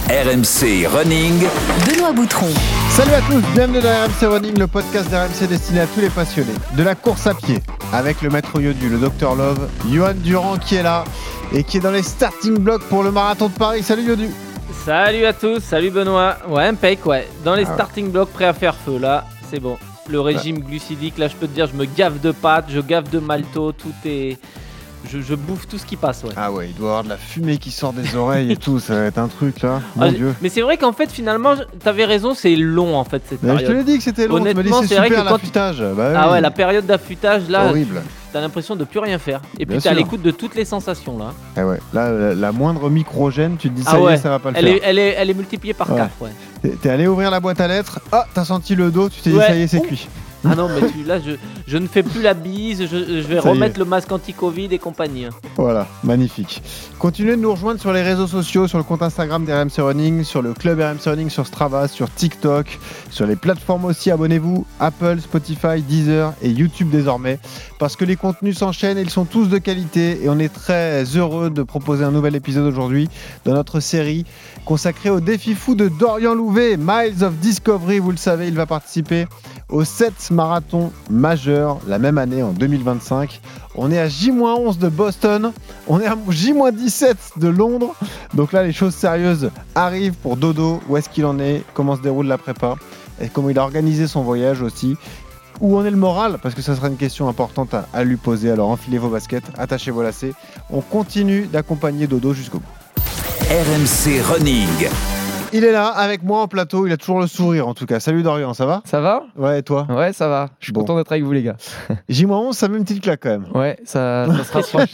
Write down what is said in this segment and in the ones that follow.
RMC Running. Benoît Boutron. Salut à tous, bienvenue dans RMC Running, le podcast d'RMC destiné à tous les passionnés de la course à pied. Avec le maître Yodu, le Dr Love, Johan Durand qui est là et qui est dans les starting blocks pour le marathon de Paris. Salut Yodu. Salut à tous, salut Benoît. Ouais, impec, ouais. Dans les starting blocks, prêt à faire feu, là, c'est bon. Le régime glucidique, là, je peux te dire, je me gave de pâtes, je gave de malto, tout est... Je bouffe tout ce qui passe, ouais. Ah ouais, il doit y avoir de la fumée qui sort des oreilles et tout, ça va être un truc là, mon Dieu. Mais c'est vrai qu'en fait, finalement, t'avais raison, c'est long en fait cette période. Je te l'ai dit que c'était long, honnêtement, c'est super l'affûtage. Ah ouais, la période d'affûtage, là, horrible. T'as l'impression de plus rien faire. Et puis Bien t'es à sûr. l'écoute de toutes les sensations, là. Ah ouais, là, la moindre microgène, tu te dis ça y est, ça va pas le faire. Elle est multipliée par 4, ouais. T'es allé ouvrir la boîte à lettres, t'as senti le dos, tu t'es dit ça y est, c'est cuit. Ah non, mais là, je ne fais plus la bise, je vais remettre le masque anti-Covid et compagnie. Voilà, magnifique. Continuez de nous rejoindre sur les réseaux sociaux, sur le compte Instagram d'RMC Running, sur le club RMC Running, sur Strava, sur TikTok, sur les plateformes aussi. Abonnez-vous, Apple, Spotify, Deezer et YouTube désormais, parce que les contenus s'enchaînent et ils sont tous de qualité et on est très heureux de proposer un nouvel épisode aujourd'hui dans notre série consacrée au défi fou de Dorian Louvet, Miles of Discovery. Vous le savez, il va participer au 7 marathon majeur la même année en 2025. On est à J-11 de Boston, on est à J-17 de Londres. Donc là, les choses sérieuses arrivent pour Dodo. Où est-ce qu'il en est? Comment se déroule la prépa? Et comment il a organisé son voyage aussi? Où en est le moral? Parce que ça sera une question importante à lui poser. Alors enfilez vos baskets, attachez vos lacets. On continue d'accompagner Dodo jusqu'au bout. RMC Running. Il est là avec moi en plateau, il a toujours le sourire en tout cas. Salut Dorian, ça va? Ça va? Ouais, et toi? Ouais, ça va. Je suis content d'être avec vous, les gars. J-11, ça met une petite claque quand même. Ouais, ça se rapproche.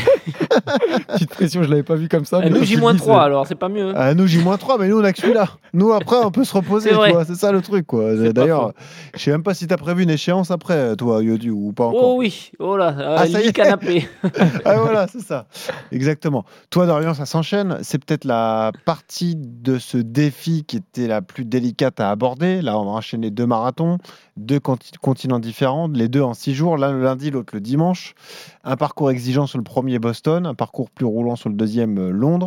Petite pression, je l'avais pas vu comme ça. Nous, J-3 alors, c'est pas mieux. Nous, J-3, mais nous, on a que celui-là. Nous, après, on peut se reposer, tu vois. C'est ça le truc, quoi. D'ailleurs, je sais même pas si t'as prévu une échéance après, toi, Yodu, ou pas encore. Oh oui, oh là, lit canapé. Ah voilà, c'est ça. Exactement. Toi, Dorian, ça s'enchaîne. C'est peut-être la partie de ce défi qui était la plus délicate à aborder. Là, on va enchaîner 2 marathons, 2 continents différents, les 2 en 6 jours, l'un le lundi, l'autre le dimanche. Un parcours exigeant sur le premier Boston, un parcours plus roulant sur le deuxième Londres.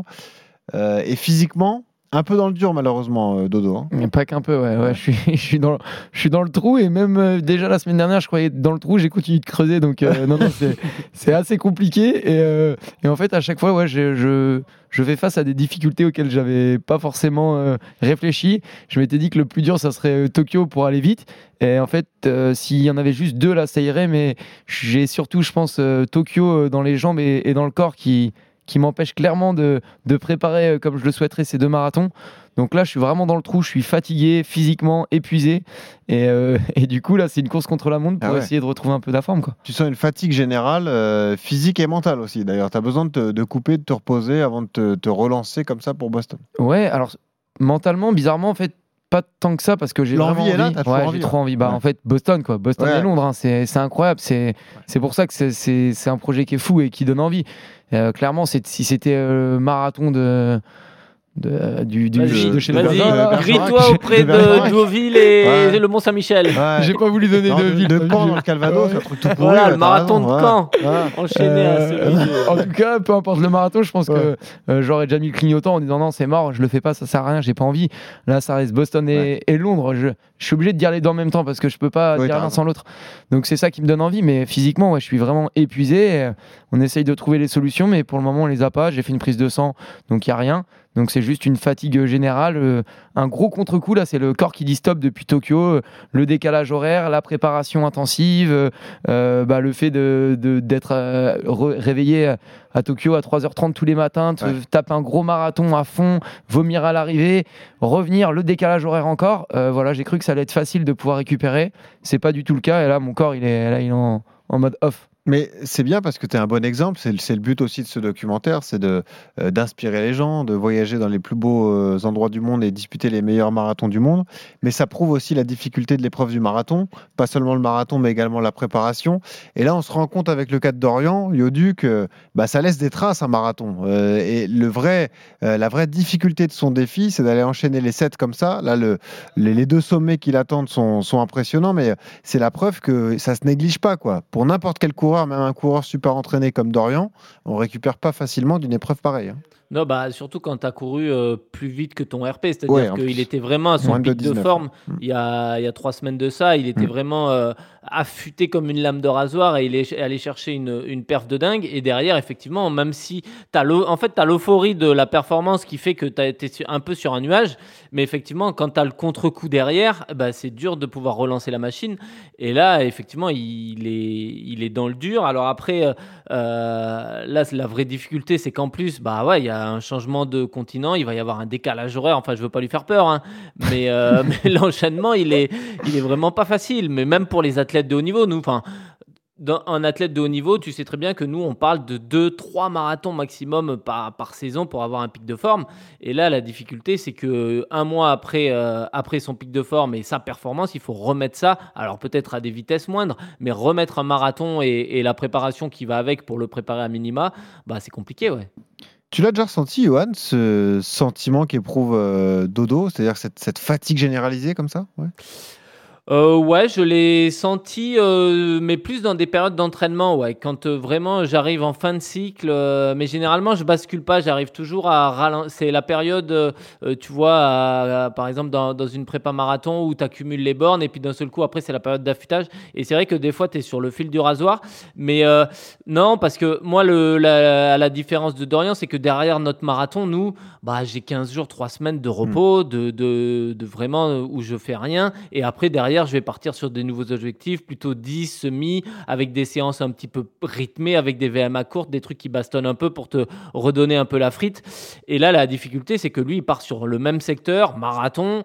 Et physiquement, un peu dans le dur malheureusement, Dodo. Hein. Mais pas qu'un peu, ouais. Je suis dans le trou et même déjà la semaine dernière, je croyais être dans le trou, j'ai continué de creuser. Donc non, c'est assez compliqué. Et en fait, à chaque fois, ouais, je fais face à des difficultés auxquelles j'avais pas forcément réfléchi. Je m'étais dit que le plus dur, ça serait Tokyo pour aller vite. Et en fait, s'il y en avait juste 2, là, ça irait. Mais j'ai surtout, je pense, Tokyo dans les jambes et dans le corps qui m'empêche clairement de préparer comme je le souhaiterais ces 2 marathons. Donc là, je suis vraiment dans le trou, je suis fatigué, physiquement épuisé. Et du coup, là, c'est une course contre la montre pour essayer de retrouver un peu de la forme, quoi. Tu sens une fatigue générale, physique et mentale aussi. D'ailleurs, tu as besoin de couper, de te reposer avant de te relancer comme ça pour Boston. Ouais, alors mentalement, bizarrement, en fait, pas tant que ça parce que j'ai l'envie vraiment est là, envie. t'as trop envie. J'ai trop envie. En fait, Boston et Londres, hein, c'est incroyable. C'est pour ça que c'est un projet qui est fou et qui donne envie. Clairement, si c'était marathon de chez Vas-y, grille-toi auprès de Deauville et le Mont-Saint-Michel. Ouais. J'ai pas voulu donner de ville. De Caen dans le Calvados, un truc tout pourri. Voilà, le marathon de Caen. Enchaîné à celui En tout cas, peu importe le marathon, je pense que j'aurais déjà mis le clignotant en disant non, c'est mort, je le fais pas, ça sert à rien, j'ai pas envie. Là, ça reste Boston et Londres. Je suis obligé de dire les 2 en même temps parce que je peux pas dire l'un sans l'autre. Donc c'est ça qui me donne envie, mais physiquement, je suis vraiment épuisé. On essaye de trouver les solutions, mais pour le moment, on les a pas. J'ai fait une prise de sang, donc il y a rien. Donc c'est juste une fatigue générale, un gros contre-coup là, c'est le corps qui dit stop depuis Tokyo, le décalage horaire, la préparation intensive, le fait d'être réveillé à Tokyo à 3h30 tous les matins, taper un gros marathon à fond, vomir à l'arrivée, revenir, le décalage horaire encore. J'ai cru que ça allait être facile de pouvoir récupérer, c'est pas du tout le cas et là mon corps il est en mode off. Mais c'est bien parce que tu es un bon exemple, c'est le but aussi de ce documentaire, c'est d'inspirer les gens, de voyager dans les plus beaux endroits du monde et disputer les meilleurs marathons du monde. Mais ça prouve aussi la difficulté de l'épreuve du marathon, pas seulement le marathon mais également la préparation. Et là on se rend compte avec le cas de Dorian, Yodu, que ça laisse des traces un marathon. Et la vraie difficulté de son défi, c'est d'aller enchaîner les 7 comme ça. Là les 2 sommets qui l'attendent sont impressionnants, mais c'est la preuve que ça se néglige pas, quoi. Pour n'importe quel coureur, même un coureur super entraîné comme Dorian, on récupère pas facilement d'une épreuve pareille. Non, bah surtout quand tu as couru plus vite que ton RP, c'est-à-dire qu'il était vraiment à son pic de forme il y a 3 semaines de ça, il était vraiment affûté comme une lame de rasoir et il est allé chercher une perf de dingue. Et derrière, effectivement, même si tu as l'euphorie de la performance qui fait que tu as été un peu sur un nuage, mais effectivement, quand tu as le contre-coup derrière, bah, c'est dur de pouvoir relancer la machine. Et là, effectivement, il est dans le dur. Alors après, là, la vraie difficulté, c'est qu'en plus, bah ouais, il y a un changement de continent, il va y avoir un décalage horaire. Enfin, je veux pas lui faire peur, hein, mais l'enchaînement, il est vraiment pas facile. Mais même pour les athlètes de haut niveau, nous, enfin. Un athlète de haut niveau, tu sais très bien que nous, on parle de 2-3 marathons maximum par saison pour avoir un pic de forme. Et là, la difficulté, c'est que 1 mois après son pic de forme et sa performance, il faut remettre ça, alors peut-être à des vitesses moindres, mais remettre un marathon et la préparation qui va avec pour le préparer à minima, bah, c'est compliqué, ouais. Tu l'as déjà ressenti, Johan, ce sentiment qu'éprouve Dodo, c'est-à-dire cette fatigue généralisée comme ça? Ouais, je l'ai senti, mais plus dans des périodes d'entraînement, ouais. Quand vraiment j'arrive en fin de cycle, mais généralement je bascule pas, j'arrive toujours à ralentir. C'est la période, tu vois, par exemple dans une prépa marathon où tu accumules les bornes et puis d'un seul coup après c'est la période d'affûtage. Et c'est vrai que des fois tu es sur le fil du rasoir, mais non, parce que moi la différence de Dorian, c'est que derrière notre marathon, nous, bah j'ai 15 jours, 3 semaines de repos, de vraiment où je fais rien, et après derrière je vais partir sur des nouveaux objectifs, plutôt 10, semi, avec des séances un petit peu rythmées, avec des VMA courtes, des trucs qui bastonnent un peu pour te redonner un peu la frite. Et là, la difficulté, c'est que lui, il part sur le même secteur, marathon,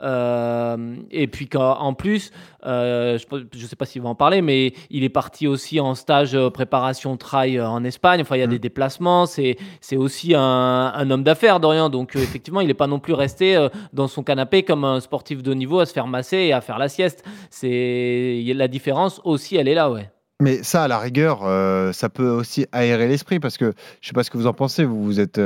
et puis en plus, je ne sais pas s'il va en parler, mais il est parti aussi en stage préparation trail en Espagne. Enfin, il y a des déplacements. C'est aussi un homme d'affaires, Dorian. Donc, effectivement, il n'est pas non plus resté dans son canapé comme un sportif de haut niveau à se faire masser et à faire la sieste. La différence aussi, elle est là, ouais. Mais ça, à la rigueur, ça peut aussi aérer l'esprit, parce que je ne sais pas ce que vous en pensez, vous êtes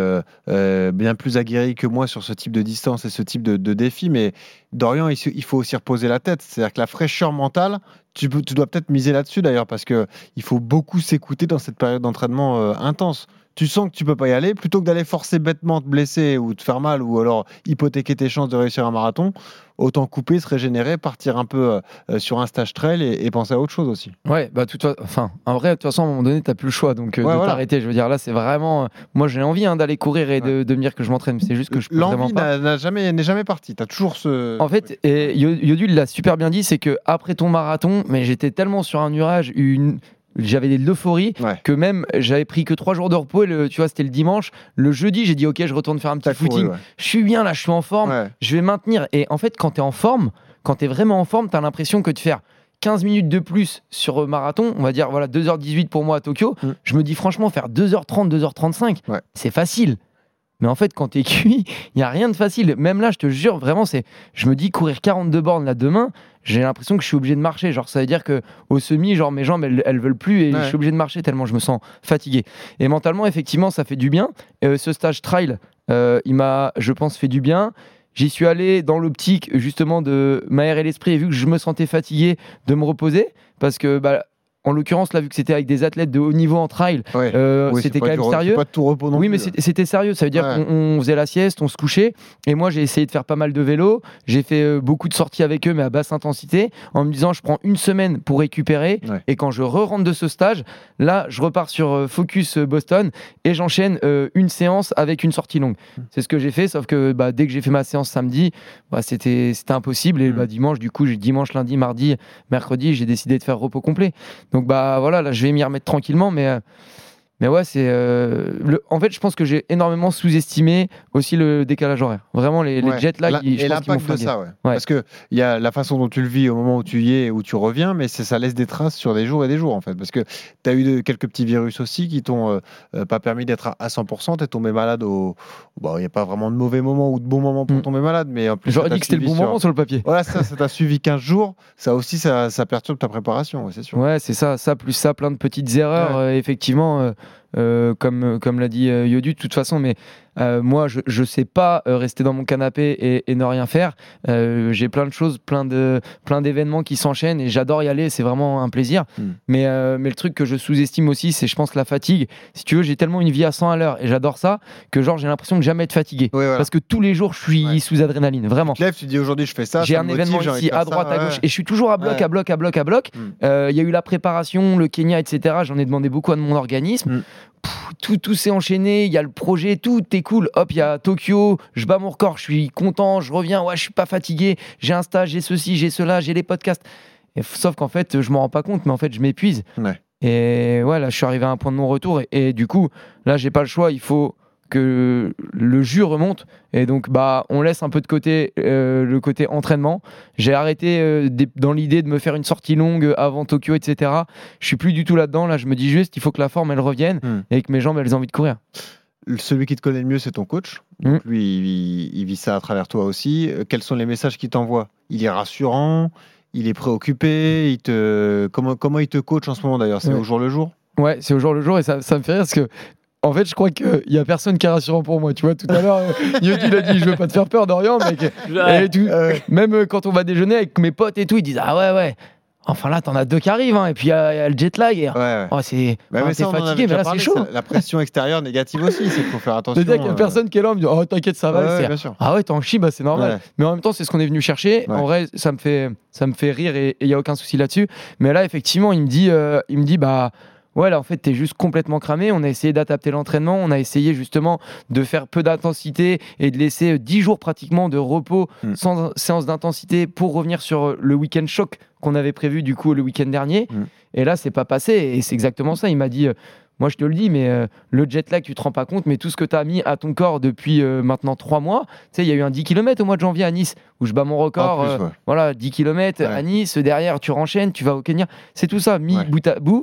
bien plus aguerri que moi sur ce type de distance et ce type de défi, mais Dorian, il faut aussi reposer la tête. C'est-à-dire que la fraîcheur mentale, tu dois peut-être miser là-dessus d'ailleurs, parce qu'il faut beaucoup s'écouter dans cette période d'entraînement intense. Tu sens que tu peux pas y aller, plutôt que d'aller forcer bêtement te blesser ou te faire mal, ou alors hypothéquer tes chances de réussir un marathon, autant couper, se régénérer, partir un peu sur un stage trail et penser à autre chose aussi. Ouais, bah en vrai, de toute façon, à un moment donné, t'as plus le choix, donc de t'arrêter. Je veux dire, là, c'est vraiment. Moi, j'ai envie d'aller courir et de me dire que je m'entraîne, mais c'est juste que je peux vraiment pas. L'envie n'est jamais partie. T'as toujours ce. En fait, Yodul l'a super bien dit, c'est que après ton marathon, mais j'étais tellement sur un nuage, j'avais de l'euphorie que même j'avais pris que 3 jours de repos et tu vois, c'était le dimanche. Le jeudi, j'ai dit ok, je retourne faire un petit footing. Je suis bien là, je suis en forme, je vais maintenir. Et en fait, quand t'es en forme, quand t'es vraiment en forme, t'as l'impression que de faire 15 minutes de plus sur marathon, on va dire voilà 2h18 pour moi à Tokyo, je me dis franchement faire 2h30, 2h35, c'est facile. Mais en fait, quand t'es cuit, il n'y a rien de facile. Même là, je te jure, vraiment, je me dis courir 42 bornes là demain, j'ai l'impression que je suis obligé de marcher. Genre, ça veut dire qu'au semi, genre, mes jambes, elles veulent plus et je suis obligé de marcher tellement je me sens fatigué. Et mentalement, effectivement, ça fait du bien. Ce stage trail, il m'a, je pense, fait du bien. J'y suis allé dans l'optique, justement, de m'aérer l'esprit et vu que je me sentais fatigué, de me reposer. Parce que, en l'occurrence, là, vu que c'était avec des athlètes de haut niveau en trail, c'était quand même sérieux. C'est pas de tout repos non plus. Oui, mais c'était sérieux. Ça veut dire qu'on faisait la sieste, on se couchait. Et moi, j'ai essayé de faire pas mal de vélo. J'ai fait beaucoup de sorties avec eux, mais à basse intensité, en me disant, je prends 1 semaine pour récupérer. Et quand je rentre de ce stage, là, je repars sur Focus Boston et j'enchaîne une séance avec une sortie longue. C'est ce que j'ai fait, sauf que dès que j'ai fait ma séance samedi, c'était impossible. Et dimanche, du coup, dimanche, lundi, mardi, mercredi, j'ai décidé de faire repos complet. Donc voilà, là je vais m'y remettre tranquillement, mais ouais, c'est en fait, je pense que j'ai énormément sous-estimé aussi le décalage horaire. Vraiment les jet lag et l'impact de ça, parce que il y a la façon dont tu le vis au moment où tu y es, où tu reviens, mais ça laisse des traces sur des jours et des jours en fait, parce que tu as eu quelques petits virus aussi qui t'ont pas permis d'être à 100%. T'es tombé malade il n'y a pas vraiment de mauvais moment ou de bon moment pour tomber malade, mais en plus j'aurais dit que c'était le bon moment sur le papier. Voilà, ça t'a suivi 15 jours, ça aussi ça perturbe ta préparation, c'est sûr. Ouais, c'est ça plus ça, plein de petites erreurs, effectivement. comme l'a dit Yodu, de toute façon, mais moi, je sais pas rester dans mon canapé et ne rien faire. J'ai plein de choses, plein d'événements qui s'enchaînent et j'adore y aller, c'est vraiment un plaisir. Mais le truc que je sous-estime aussi, c'est je pense la fatigue. Si tu veux, j'ai tellement une vie à 100 à l'heure et j'adore ça que genre j'ai l'impression de jamais être fatigué. Oui, voilà. Parce que tous les jours, je suis sous adrénaline, vraiment. Tu te lèves, tu te dis aujourd'hui je fais ça. J'ai ça un me événement motive, ici, à droite, à gauche, et je suis toujours à bloc, Ouais. à bloc. Il y a eu la préparation, le Kenya, etc. J'en ai demandé beaucoup à mon organisme. Tout s'est enchaîné, il y a le projet, tout est cool. Hop, il y a Tokyo, je bats mon record, je suis content, je reviens, ouais, je suis pas fatigué, j'ai un stage, j'ai ceci, j'ai cela, j'ai les podcasts. Sauf qu'en fait, je m'en rends pas compte, mais en fait, je m'épuise. Ouais. Et ouais, là, je suis arrivé à un point de non-retour. Et du coup, là, j'ai pas le choix, il faut que le jus remonte et donc on laisse un peu de côté le côté entraînement. J'ai arrêté dans l'idée de me faire une sortie longue avant Tokyo, etc. Je suis plus du tout là-dedans. Là, je me dis juste il faut que la forme elle revienne et que mes jambes elles aient envie de courir. Celui qui te connaît le mieux, c'est ton coach. Donc lui, il vit ça à travers toi aussi. Quels sont les messages qu'il t'envoie ? Il est rassurant, il est préoccupé, comment il te coach en ce moment d'ailleurs ? C'est au jour le jour ? Ouais, c'est au jour le jour et ça me fait rire parce que en fait, je crois qu'il n'y a personne qui est rassurant pour moi. Tu vois, tout à l'heure, Yodu il a dit je veux pas te faire peur, Dorian, mec. Même quand on va déjeuner avec mes potes et tout, ils disent ah ouais. Enfin là, t'en as 2 qui arrivent, hein. Et puis il y a le jet lag. Et... Ouais. T'es fatigué, mais là c'est chaud. La pression extérieur négative aussi, c'est qu'il faut faire attention. C'est-à-dire qu'il y a personne qui est là, on me dit oh t'inquiète, ça va. Bien sûr. Ah ouais, t'es en chie, c'est normal. Ouais. Mais en même temps, c'est ce qu'on est venu chercher. En vrai, ça me fait rire et il y a aucun souci là-dessus. Mais là, effectivement, il me dit ouais, là, en fait, t'es juste complètement cramé. On a essayé d'adapter l'entraînement. On a essayé justement de faire peu d'intensité et de laisser 10 jours pratiquement de repos sans séance d'intensité pour revenir sur le week-end choc qu'on avait prévu du coup le week-end dernier. Et là, c'est pas passé. Et c'est exactement ça. Il m'a dit... moi, je te le dis, mais le jet lag, tu te rends pas compte, mais tout ce que tu as mis à ton corps depuis maintenant 3 mois, tu sais, il y a eu un 10 km au mois de janvier à Nice, où je bats mon record, voilà, 10 km à Nice, derrière, tu renchaînes, tu vas au Kenya, c'est tout ça, mis bout à bout,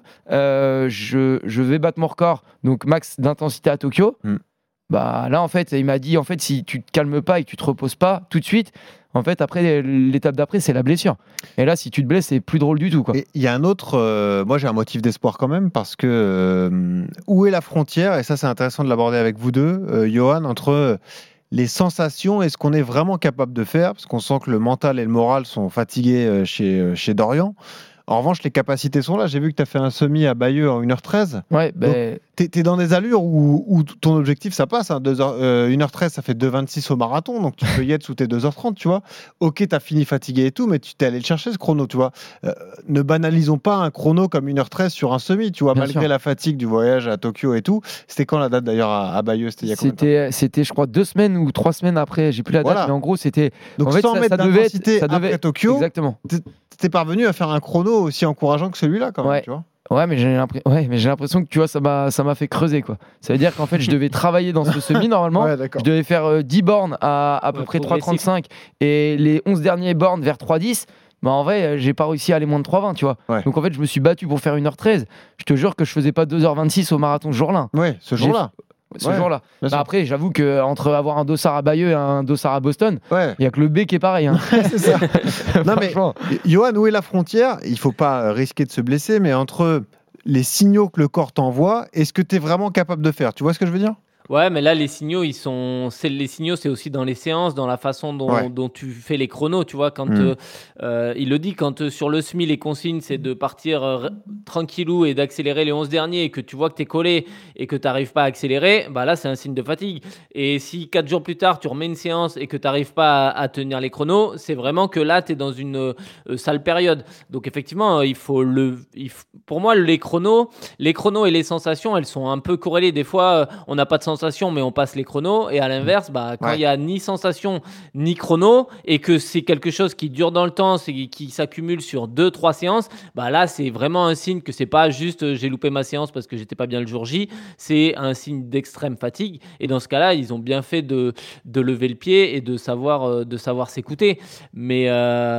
je vais battre mon record, donc max d'intensité à Tokyo. Là, en fait, il m'a dit, en fait, si tu te calmes pas et que tu te reposes pas tout de suite, en fait, après, l'étape d'après, c'est la blessure. Et là, si tu te blesses, c'est plus drôle du tout, quoi. Il y a un autre... moi, j'ai un motif d'espoir quand même, parce que où est la frontière ? Et ça, c'est intéressant de l'aborder avec vous deux, Johan, entre les sensations et ce qu'on est vraiment capable de faire, parce qu'on sent que le mental et le moral sont fatigués chez Dorian. En revanche, les capacités sont là. J'ai vu que tu as fait un semi à Bayeux en 1h13. Ouais, t'es dans des allures où ton objectif, ça passe. 1h13, ça fait 2h26 au marathon. Donc, tu peux y être sous tes 2h30, tu vois. Ok, tu as fini fatigué et tout, mais tu t'es allé le chercher, ce chrono, tu vois. Ne banalisons pas un chrono comme 1h13 sur un semi, tu vois, malgré la fatigue du voyage à Tokyo et tout. C'était quand la date, d'ailleurs, à Bayeux ? C'était il y a combien de temps ? C'était, je crois, 2 semaines ou 3 semaines après. J'ai plus la date, mais en gros, c'était... Donc, en fait, 100 mètres d'intensité après Tokyo. Exactement. T'es parvenu à faire un chrono aussi encourageant que celui-là, quand même, tu vois. Ouais, mais j'ai l'impression que tu vois, ça m'a fait creuser, quoi. Ça veut dire qu'en fait, je devais travailler dans ce semi normalement. Je devais faire 10 bornes à peu près 3,35 et les 11 derniers bornes vers 3,10. En vrai, j'ai pas réussi à aller moins de 3,20, tu vois. Donc en fait, je me suis battu pour faire 1h13. Je te jure que je faisais pas 2h26 au marathon ce jour-là. Ouais, ce jour-là. Jour-là. Après, j'avoue qu'entre avoir un dossard à Bayeux et un dossard à Boston, il n'y a que le B qui est pareil. Hein. C'est ça. Non, mais Johan, où est la frontière ? Il ne faut pas risquer de se blesser, mais entre les signaux que le corps t'envoie et ce que tu es vraiment capable de faire. Tu vois ce que je veux dire ? Ouais, mais là, les signaux, c'est aussi dans les séances, dans la façon dont tu fais les chronos. Tu vois, quand il le dit, quand sur le SMI, les consignes, c'est de partir tranquillou et d'accélérer les 11 derniers et que tu vois que tu es collé et que tu n'arrives pas à accélérer, là, c'est un signe de fatigue. Et si 4 jours plus tard, tu remets une séance et que tu n'arrives pas à tenir les chronos, c'est vraiment que là, tu es dans une sale période. Donc, effectivement, pour moi, les chronos et les sensations, elles sont un peu corrélées. Des fois, on n'a pas de sensation, mais on passe les chronos. Et à l'inverse, quand il n'y a ni sensation ni chrono et que c'est quelque chose qui dure dans le temps, qui s'accumule sur 2-3 séances, là, c'est vraiment un signe que c'est pas juste j'ai loupé ma séance parce que j'étais pas bien le jour J. C'est un signe d'extrême fatigue. Et dans ce cas-là, ils ont bien fait de lever le pied et de savoir s'écouter. Mais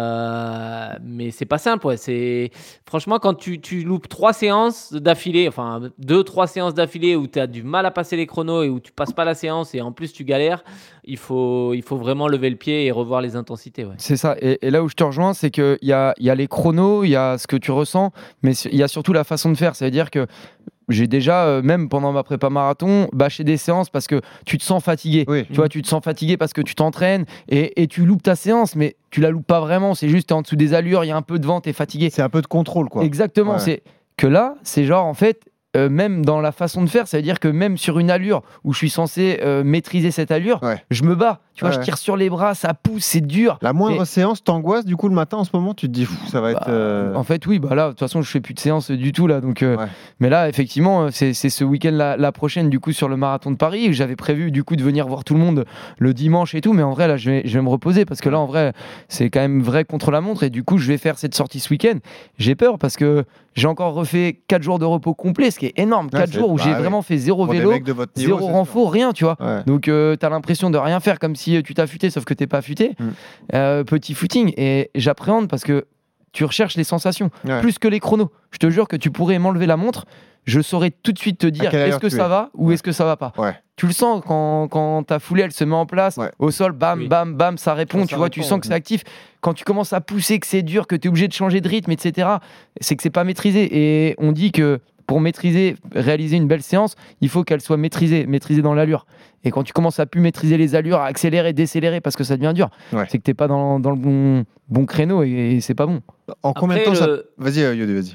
c'est pas simple. Ouais. Franchement, quand tu loupes 3 séances d'affilée, enfin 2-3 séances d'affilée où tu as du mal à passer les chronos et où tu passes pas la séance et en plus tu galères, il faut vraiment lever le pied et revoir les intensités. Ouais. C'est ça. Et là où je te rejoins, c'est qu'il y a les chronos, il y a ce que tu ressens, mais il y a surtout la façon de faire. Ça veut dire que j'ai déjà, même pendant ma prépa marathon, bâché des séances parce que tu te sens fatigué. Oui. Tu vois, tu te sens fatigué parce que tu t'entraînes et tu loupes ta séance, mais tu la loupes pas vraiment. C'est juste, t'es en dessous des allures, il y a un peu de vent, t'es fatigué. C'est un peu de contrôle, quoi. Exactement. Ouais. C'est que là, c'est genre, en fait, même dans la façon de faire, ça veut dire que même sur une allure où je suis censé maîtriser cette allure, je me bats. Tu vois, je tire sur les bras, ça pousse, c'est dur. La moindre séance t'angoisse du coup le matin en ce moment, tu te dis ça va être. En fait, oui, là, de toute façon, je fais plus de séance du tout là, donc. Mais là, effectivement, c'est ce week-end la prochaine du coup sur le marathon de Paris. J'avais prévu du coup de venir voir tout le monde le dimanche et tout, mais en vrai là, je vais me reposer parce que là, en vrai, c'est quand même vrai contre la montre et du coup, je vais faire cette sortie ce week-end. J'ai peur parce que j'ai encore refait 4 jours de repos complet, ce qui est énorme. 4 jours où j'ai vraiment fait zéro vélo, zéro renfort, rien, tu vois. Donc, t'as l'impression de rien faire comme si tu t'as futé, sauf que t'es pas futé. Petit footing. Et j'appréhende parce que tu recherches les sensations plus que les chronos. Je te jure que tu pourrais m'enlever la montre, je saurais tout de suite te dire est-ce que ça va ou est-ce que ça va pas. Tu le sens quand ta foulée elle se met en place au sol, bam, bam, bam, ça répond. Tu vois, tu sens que c'est actif. Quand tu commences à pousser, que c'est dur, que tu es obligé de changer de rythme, etc., c'est que c'est pas maîtrisé. Et on dit que pour réaliser une belle séance, il faut qu'elle soit maîtrisée dans l'allure. Et quand tu commences à plus maîtriser les allures, à accélérer, décélérer parce que ça devient dur, c'est que t'es pas dans le bon créneau et c'est pas bon. En combien de temps ça... Vas-y, Yodé, vas-y.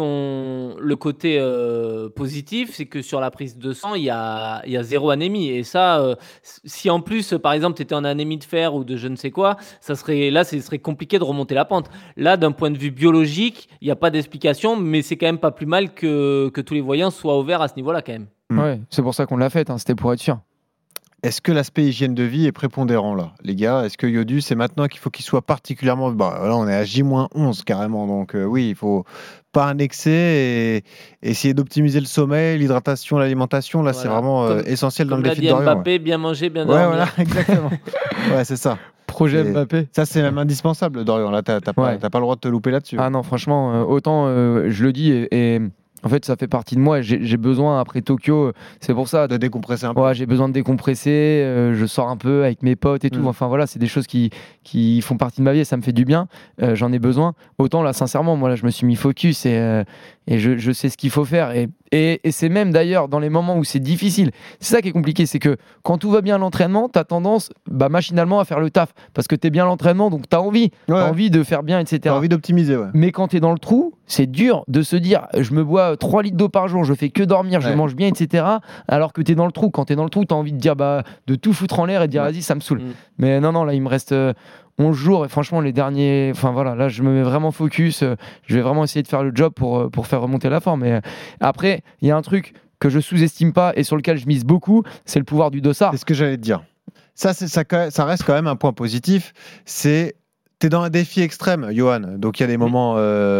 Le côté positif, c'est que sur la prise de sang, il y a zéro anémie. Et ça, si en plus, par exemple, tu étais en anémie de fer ou de je ne sais quoi, ce serait compliqué de remonter la pente. Là, d'un point de vue biologique, il n'y a pas d'explication, mais c'est quand même pas plus mal que tous les voyants soient ouverts à ce niveau-là quand même. Ouais, c'est pour ça qu'on l'a fait, c'était pour être sûr. Est-ce que l'aspect hygiène de vie est prépondérant là, les gars? Est-ce que Yodu, c'est maintenant qu'il faut qu'il soit particulièrement... là, on est à J-11 carrément, donc oui, il faut pas un excès et essayer d'optimiser le sommeil, l'hydratation, l'alimentation. Là, c'est vraiment essentiel dans le défi de Dorian. Mbappé, bien manger, bien dormir. Voilà, exactement. c'est ça. Projet Mbappé. Ça, c'est même indispensable, Dorian. Là, t'as pas le droit de te louper là-dessus. Ah non, franchement, autant je le dis et en fait, ça fait partie de moi. J'ai besoin, après Tokyo, c'est pour ça. De décompresser un peu. Ouais, j'ai besoin de décompresser. Je sors un peu avec mes potes et tout. Enfin, voilà, c'est des choses qui font partie de ma vie et ça me fait du bien. J'en ai besoin. Autant, là, sincèrement, moi, là, je me suis mis focus et je sais ce qu'il faut faire. Et c'est même d'ailleurs dans les moments où c'est difficile. C'est ça qui est compliqué. C'est que quand tout va bien à l'entraînement, tu as tendance machinalement à faire le taf. Parce que tu es bien à l'entraînement, donc tu as envie. T'as envie de faire bien, etc. Tu as envie d'optimiser, Mais quand tu es dans le trou, c'est dur de se dire je me bois 3 litres d'eau par jour, je fais que dormir, je mange bien, etc. Alors que tu es dans le trou. Quand tu es dans le trou, tu as envie de dire de tout foutre en l'air et de dire vas-y, ça me saoule. Mais non, là, il me reste 11 jours et franchement, les derniers. Enfin voilà, là, je me mets vraiment focus. Je vais vraiment essayer de faire le job pour faire remonter la forme. Mais après, il y a un truc que je sous-estime pas et sur lequel je mise beaucoup, c'est le pouvoir du dossard. C'est ce que j'allais te dire. Ça reste quand même un point positif. T'es dans un défi extrême, Johan. Donc il y a des moments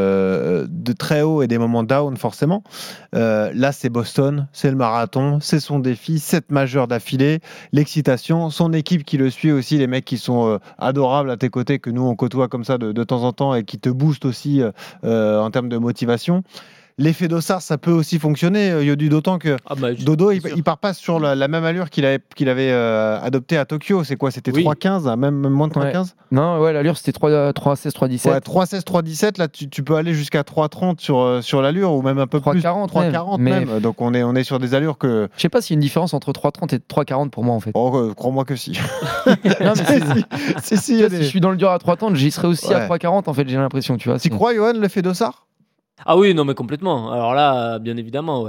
de très haut et des moments down, forcément. Là, c'est Boston, c'est le marathon, c'est son défi, 7 majeurs d'affilée, l'excitation, son équipe qui le suit aussi, les mecs qui sont adorables à tes côtés, que nous on côtoie comme ça de temps en temps et qui te boostent aussi en termes de motivation. L'effet Dossard, ça peut aussi fonctionner, Yodu, d'autant que Dodo, il part pas sur la même allure qu'il avait adoptée à Tokyo. C'est quoi? C'était 3,15, même moins de 3,15? Non, l'allure c'était 3,16, 3,17. Ouais, 3,16, 3,17. Là, tu peux aller jusqu'à 3,30 sur l'allure ou même un peu 3,40, plus. 3,40 même. Donc on est sur des allures que. Je sais pas s'il y a une différence entre 3,30 et 3,40 pour moi en fait. Oh, crois-moi que si. Non, mais si je suis dans le dur à 3,30, j'y serai aussi à 3,40 en fait, j'ai l'impression, tu vois. Tu crois, Johan, l'effet Dossard? Ah oui, non mais complètement. Alors là, bien évidemment,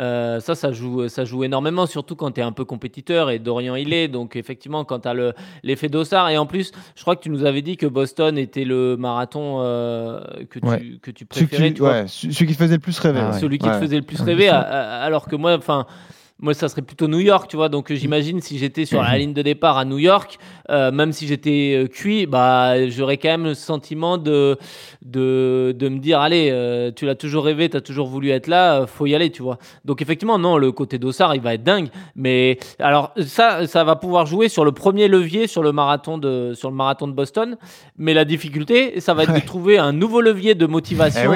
ça joue énormément, surtout quand tu es un peu compétiteur et Dorian il est. Donc effectivement, quand tu as l'effet Dossard et en plus, je crois que tu nous avais dit que Boston était le marathon que tu préférais. Celui qui te faisait le plus rêver. Celui qui te faisait le plus rêver, alors que moi, ça serait plutôt New York, tu vois. Donc, j'imagine si j'étais sur la ligne de départ à New York, même si j'étais cuit, j'aurais quand même le sentiment de me dire, allez, tu l'as toujours rêvé, tu as toujours voulu être là, faut y aller, tu vois. Donc, effectivement, non, le côté Dossard, il va être dingue. Mais alors, ça va pouvoir jouer sur le premier levier sur le marathon de Boston. Mais la difficulté, ça va être de trouver un nouveau levier de motivation.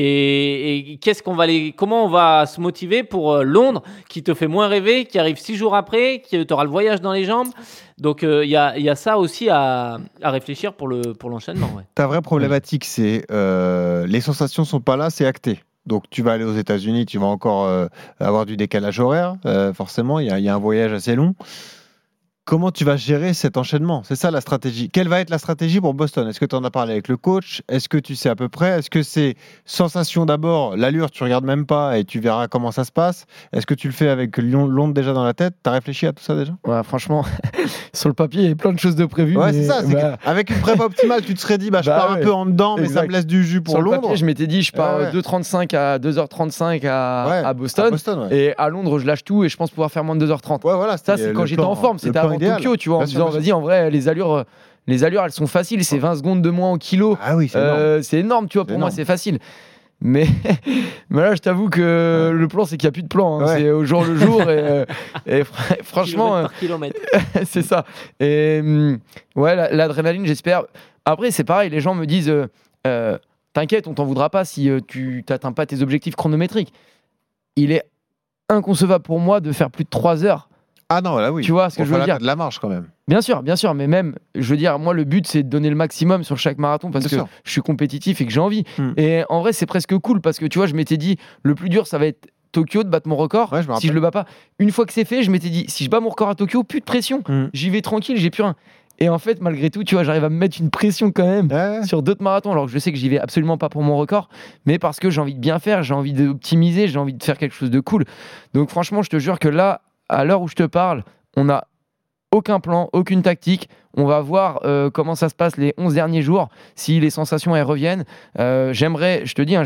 Et comment on va se motiver pour Londres, qui te fait moins rêver, qui arrive 6 jours après, qui aura le voyage dans les jambes. Donc il y a ça aussi à réfléchir pour l'enchaînement. Ta vraie problématique, c'est les sensations sont pas là, c'est acté. Donc tu vas aller aux États-Unis, tu vas encore avoir du décalage horaire. Forcément, il y a un voyage assez long. Comment tu vas gérer cet enchaînement? C'est ça la stratégie. Quelle va être la stratégie pour Boston? Est-ce que tu en as parlé avec le coach? Est-ce que tu sais à peu près? Est-ce que c'est sensation d'abord, l'allure, tu regardes même pas et tu verras comment ça se passe? Est-ce que tu le fais avec Londres déjà dans la tête? Tu as réfléchi à tout ça déjà? Ouais, franchement, sur le papier, il y a plein de choses de prévues. Ouais, c'est ça. Avec une prépa optimale, tu te serais dit, je pars un peu en dedans, mais ça me laisse du jus pour sur Londres. Le papier, je m'étais dit, je pars 2h35 à 2h35 à Boston. Et à Londres, je lâche tout et je pense pouvoir faire moins de 2h30. Ouais, voilà, ça, c'est quand j'étais en forme. C'était avant Tokyo, tu vois. Vas-y, en vrai, les allures, elles sont faciles. C'est 20 secondes de moins au kilo. Ah oui, c'est énorme. C'est énorme, tu vois. Pour moi, c'est facile. Mais là, je t'avoue que le plan, c'est qu'il n'y a plus de plan. C'est au jour le jour. Et franchement. Kilomètre par kilomètre. C'est ça. Et l'adrénaline, j'espère. Après, c'est pareil. Les gens me disent t'inquiète, on t'en voudra pas si tu n'atteins pas tes objectifs chronométriques. Il est inconcevable pour moi de faire plus de 3 heures. Ah non, là oui. Tu vois ce que je veux dire? De la marge quand même. Bien sûr, mais même, je veux dire, moi, le but, c'est de donner le maximum sur chaque marathon parce que je suis compétitif et que j'ai envie. Et en vrai, c'est presque cool parce que, tu vois, je m'étais dit, le plus dur, ça va être Tokyo, de battre mon record. Ouais, si je le bats pas, une fois que c'est fait, je m'étais dit, si je bats mon record à Tokyo, plus de pression. J'y vais tranquille, j'ai plus rien. Et en fait, malgré tout, tu vois, j'arrive à me mettre une pression quand même sur d'autres marathons, alors que je sais que j'y vais absolument pas pour mon record, mais parce que j'ai envie de bien faire, j'ai envie d'optimiser, j'ai envie de faire quelque chose de cool. Donc franchement, je te jure que là, à l'heure où je te parle, on n'a aucun plan, aucune tactique. On va voir comment ça se passe les 11 derniers jours, si les sensations elles reviennent. J'aimerais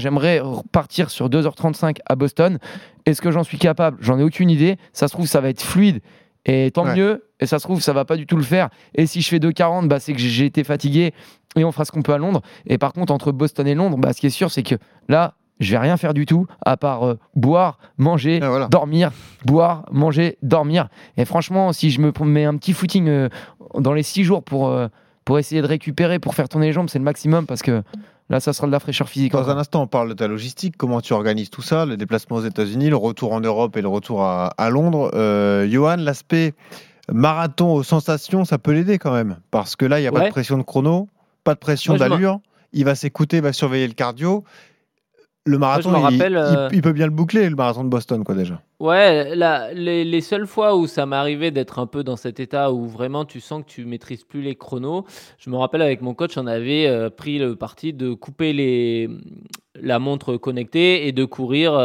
partir sur 2h35 à Boston. Est-ce que j'en suis capable? J'en ai aucune idée. Ça se trouve, ça va être fluide. Et tant mieux. Et ça se trouve, ça va pas du tout le faire. Et si je fais 2h40, c'est que j'ai été fatigué et on fera ce qu'on peut à Londres. Et par contre, entre Boston et Londres, ce qui est sûr, c'est que là, je vais rien faire du tout à part boire, manger, dormir, boire, manger, dormir. Et franchement, si je me mets un petit footing dans les 6 jours pour essayer de récupérer, pour faire tourner les jambes, c'est le maximum parce que là, ça sera de la fraîcheur physique. Dans un instant, on parle de ta logistique. Comment tu organises tout ça? Le déplacement aux États-Unis, le retour en Europe et le retour à Londres. Johan, l'aspect marathon aux sensations, ça peut l'aider quand même. Parce que là, il n'y a pas de pression de chrono, pas de pression d'allure. Il va s'écouter, il va surveiller le cardio. Le marathon, il peut bien le boucler, le marathon de Boston, quoi, déjà. Ouais, les seules fois où ça m'est arrivé d'être un peu dans cet état où vraiment tu sens que tu maîtrises plus les chronos, je me rappelle avec mon coach, on avait pris le parti de couper la montre connectée et de courir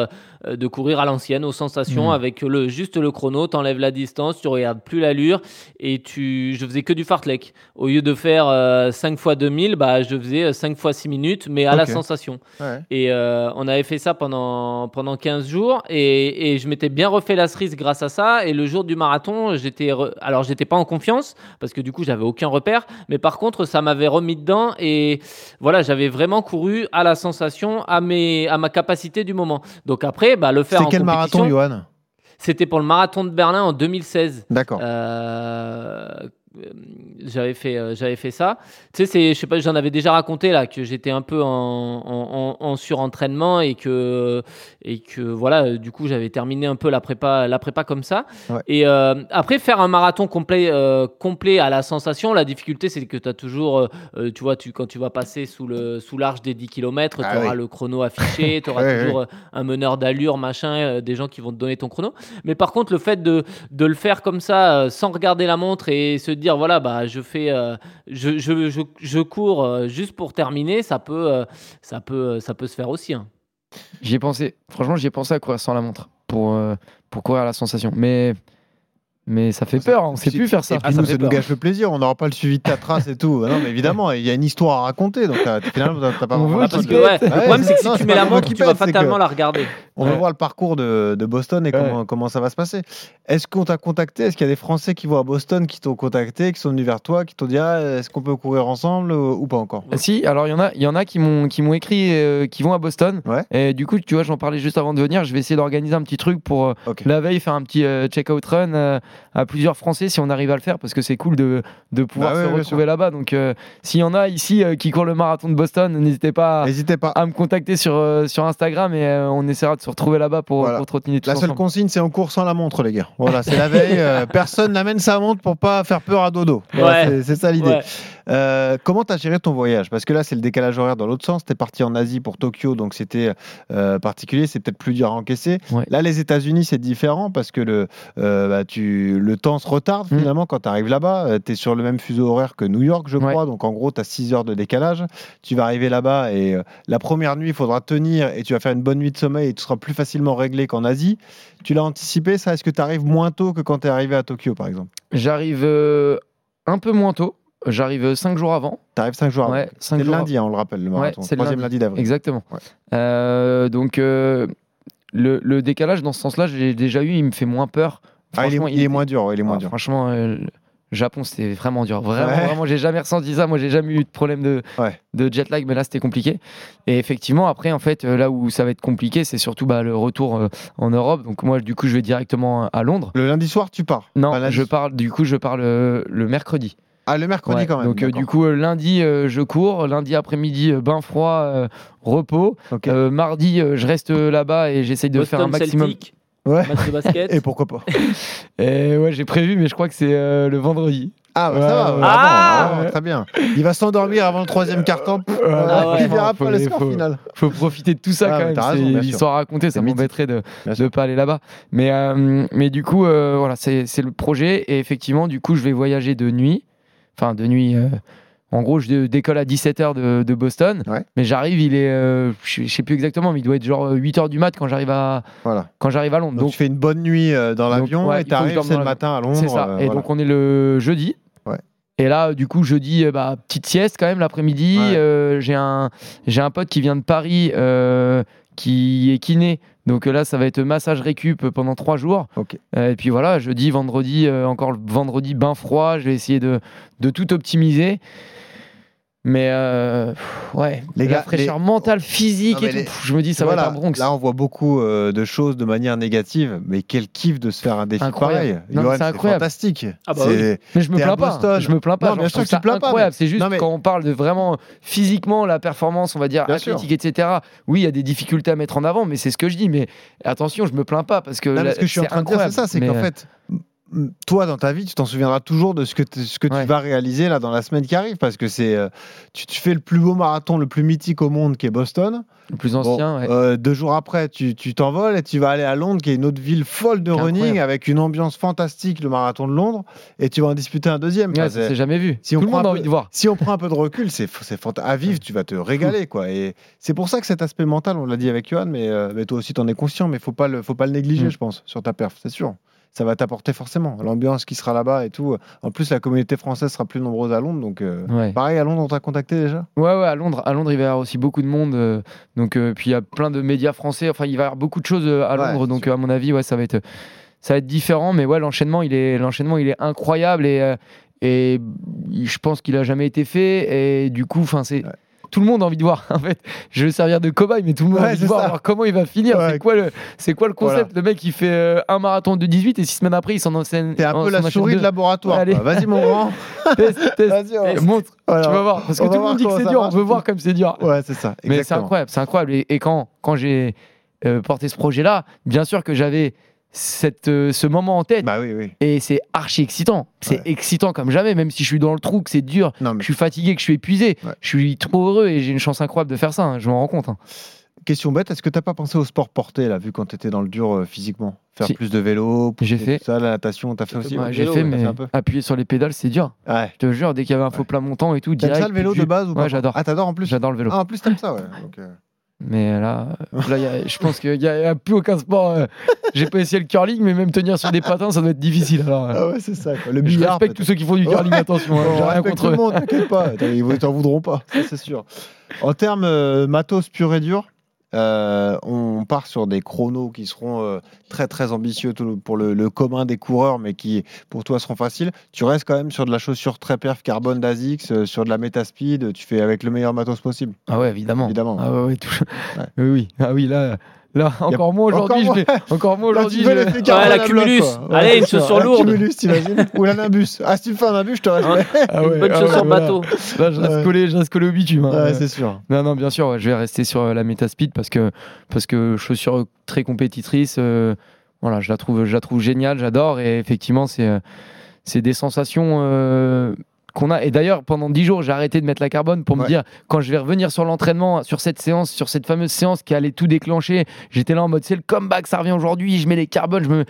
à l'ancienne, aux sensations, avec juste le chrono. Tu enlèves la distance, tu regardes plus l'allure et je faisais que du fartlek. Au lieu de faire 5 fois 2000, je faisais 5 fois 6 minutes, mais à la sensation. Ouais. Et on avait fait ça pendant 15 jours et je m'étais bien refait la cerise grâce à ça. Et le jour du marathon, j'étais pas en confiance parce que du coup, j'avais aucun repère. Mais par contre, ça m'avait remis dedans et voilà, j'avais vraiment couru à la sensation, à ma capacité du moment. Donc après, le faire en compétition. C'est quel marathon, Johan? C'était pour le marathon de Berlin en 2016. D'accord. J'avais fait ça. Tu sais, je sais pas, j'en avais déjà raconté là que j'étais un peu en surentraînement et que voilà, du coup j'avais terminé un peu la prépa comme ça. Ouais. Et après faire un marathon complet à la sensation, la difficulté c'est que tu as toujours tu vois, quand tu vas passer sous l'arche des 10 km, tu auras le chrono affiché, tu auras toujours un meneur d'allure, machin, des gens qui vont te donner ton chrono. Mais par contre, le fait de le faire comme ça sans regarder la montre et se dire voilà, je cours juste pour terminer, ça peut se faire aussi. Hein. J'y ai pensé à courir sans la montre pour courir à la sensation, mais ça fait peur, on ne sait plus faire ça. Et puis ça nous gâche le plaisir, on n'aura pas le suivi de ta trace et tout. Non, mais évidemment, il y a une histoire à raconter, donc finalement, tu n'as pas vraiment la parce que le problème, c'est que si tu mets la montre, tu vas fatalement la regarder. On va voir le parcours de Boston et comment ça va se passer. Est-ce qu'on t'a contacté? Est-ce qu'il y a des Français qui vont à Boston, qui t'ont contacté, qui sont venus vers toi, qui t'ont dit est-ce qu'on peut courir ensemble ou pas encore? Si, alors il y en a qui m'ont écrit qui vont à Boston. Ouais. Et du coup, tu vois, j'en parlais juste avant de venir. Je vais essayer d'organiser un petit truc pour la veille faire un petit check-out run à plusieurs Français si on arrive à le faire, parce que c'est cool de pouvoir se retrouver là-bas. Donc s'il y en a ici qui courent le marathon de Boston, n'hésitez pas à me contacter sur Instagram et on essaiera de se retrouver là-bas pour trottiner tous ensemble. La seule consigne, c'est en cours sans la montre, les gars. Voilà, c'est la veille. Personne n'amène sa montre pour pas faire peur à Dodo. Voilà, c'est ça l'idée. Comment tu as géré ton voyage? Parce que là, c'est le décalage horaire dans l'autre sens. Tu es parti en Asie pour Tokyo, donc c'était particulier. C'est peut-être plus dur à encaisser. Ouais. Là, les États-Unis, c'est différent parce que le temps se retarde finalement quand tu arrives là-bas. Tu es sur le même fuseau horaire que New York, je crois. Donc en gros, tu as 6 heures de décalage. Tu vas arriver là-bas et la première nuit, il faudra tenir et tu vas faire une bonne nuit de sommeil et tu seras plus facilement réglé qu'en Asie. Tu l'as anticipé, ça? Est-ce que tu arrives moins tôt que quand tu es arrivé à Tokyo, par exemple? J'arrive un peu moins tôt. J'arrive 5 jours avant. T'arrives 5 jours avant. Ouais, c'est le lundi, on le rappelle, le marathon. C'est le 3e lundi d'avril. Exactement. Ouais. Donc, le décalage, dans ce sens-là, j'ai déjà eu, il me fait moins peur. Il est moins dur. Il est moins dur. Franchement, Japon, c'était vraiment dur. Vraiment, j'ai jamais ressenti ça. Moi, j'ai jamais eu de problème de jet lag, mais là, c'était compliqué. Et effectivement, après, en fait, là où ça va être compliqué, c'est surtout le retour en Europe. Donc, moi, du coup, je vais directement à Londres. Le lundi soir, tu pars? Non, je pars le mercredi. Ah, le mercredi quand même. Donc du coup lundi je cours, lundi après-midi bain froid, repos. Okay. Mardi je reste là-bas et j'essaye de faire un maximum. Celtic. Match de basket. Et pourquoi pas? Et j'ai prévu, mais je crois que c'est le vendredi. Ah ça va. Très bien. Il va s'endormir avant le 3e quart-temps. Il verra pas le score final. Faut profiter de tout ça quand même. C'est l'histoire à raconter. Ça m'embêterait de ne pas aller là-bas. Mais du coup voilà, c'est le projet et effectivement du coup je vais voyager de nuit. Enfin, de nuit, en gros, je décolle à 17h de Boston, mais j'arrive, il est, je sais plus exactement, mais il doit être genre 8h du mat quand j'arrive à Londres. Donc tu fais une bonne nuit dans l'avion et tu arrives le matin à Londres. C'est ça, et donc on est le jeudi. Ouais. Et là, du coup, jeudi, petite sieste quand même l'après-midi. J'ai un pote qui vient de Paris, qui est kiné. Donc là, ça va être massage récup pendant 3 jours. Okay. Et puis voilà, jeudi, vendredi, encore le vendredi, bain froid. Je vais essayer de tout optimiser. Mais la fraîcheur mentale, physique et tout. Je me dis, ça va être un Bronx. Là, on voit beaucoup de choses de manière négative. Mais quel kiff de se faire un défi pareil. C'est incroyable. Fantastique. Ah bah oui. Mais je me plains pas. Je me plains pas. Non, bien sûr que tu te plains pas. C'est juste quand on parle de vraiment physiquement la performance, on va dire athlétique, etc. Oui, il y a des difficultés à mettre en avant, mais c'est ce que je dis. Mais attention, je me plains pas parce que ce que je suis en train de dire, c'est ça, c'est qu'en fait. Toi, dans ta vie, tu t'en souviendras toujours de ce que tu vas réaliser là dans la semaine qui arrive, parce que tu fais le plus beau marathon, le plus mythique au monde, qui est Boston. Le plus ancien. 2 jours après, tu t'envoles et tu vas aller à Londres, qui est une autre ville folle de running, avec une ambiance fantastique, le marathon de Londres, et tu vas en disputer un deuxième. C'est jamais vu. Tout le monde a envie de voir. Si on prend un peu de recul, c'est fantastique. À vivre, tu vas te régaler, quoi. Et c'est pour ça que cet aspect mental, on l'a dit avec Johan, mais toi aussi, t'en es conscient, mais faut pas le négliger, je pense, sur ta perf, c'est sûr. Ça va t'apporter forcément l'ambiance qui sera là-bas et tout. En plus, la communauté française sera plus nombreuse à Londres, donc pareil, à Londres, on t'a contacté déjà? Ouais, à Londres, il va y avoir aussi beaucoup de monde, donc puis il y a plein de médias français. Enfin, il va y avoir beaucoup de choses à Londres, donc à mon avis, ça va être différent. Mais l'enchaînement, il est incroyable et je pense qu'il a jamais été fait. Et du coup, c'est tout le monde a envie de voir. En fait, je vais servir de cobaye, mais tout le monde a envie de voir comment il va finir. C'est quoi le concept? Le mec, il fait un marathon de 18 et 6 semaines après, il s'en enseigne. T'es un peu la souris de laboratoire. Vas-y, mon grand. Test. Vas-y, montre. Voilà. Tu vas voir. Parce que tout le monde dit que c'est dur. On veut voir comme c'est dur. Ouais, c'est ça. Exactement. Mais c'est incroyable. Et quand j'ai porté ce projet-là, bien sûr que j'avais ce moment en tête, et c'est archi excitant, c'est excitant comme jamais, même si je suis dans le trou, que c'est dur, que je suis fatigué, que je suis épuisé, je suis trop heureux et j'ai une chance incroyable de faire ça, je m'en rends compte. Question bête, est-ce que t'as pas pensé au sport porté là, vu quand t'étais dans le dur physiquement, faire plus de vélo, j'ai fait ça, la natation, t'as fait aussi? J'ai fait, mais appuyer sur les pédales, c'est dur. Je te jure, dès qu'il y avait un faux plat montant et tout, direct. T'aimes ça le vélo de base ou pas? J'adore. Ah, t'adores en plus? J'adore le vélo. Ah, en plus t'aimes ça, ouais. Donc, mais là je pense qu'il n'y a plus aucun sport. J'ai pas essayé le curling, mais même tenir sur des patins, ça doit être difficile. Alors, ah ouais, c'est ça, quoi. Le billard, je respecte tous ceux qui font du curling, attention. J'ai rien contre eux. Tout le monde, t'inquiète pas. Ils t'en voudront pas, ça c'est sûr. En termes matos pur et dur, on part sur des chronos qui seront très très ambitieux pour le commun des coureurs, mais qui pour toi seront faciles. Tu restes quand même sur de la chaussure très perf carbone d'ASICS, sur de la Metaspeed, tu fais avec le meilleur matos possible. Ah ouais, évidemment. Ah ouais, oui. Ah oui, là Là, encore moins aujourd'hui. Encore moins aujourd'hui. Tu veux l'effet Caravana la Cumulus. Block, quoi. Allez, une chaussure lourde. Cumulus, t'imagines. Ou la Nimbus. Ah, si tu me fais un Nimbus, je te reste. Une bonne chaussure bateau. Là, je reste collé au bitume. Ouais, c'est sûr. Non, bien sûr, je vais rester sur la Metaspeed parce que chaussure très compétitrice. Voilà, je la trouve géniale, j'adore. Et effectivement, c'est des sensations qu'on a. Et d'ailleurs, pendant 10 jours, j'ai arrêté de mettre la carbone pour me dire, quand je vais revenir sur l'entraînement, sur cette fameuse séance qui allait tout déclencher, j'étais là en mode, c'est le comeback, ça revient aujourd'hui, je mets les carbones, je me...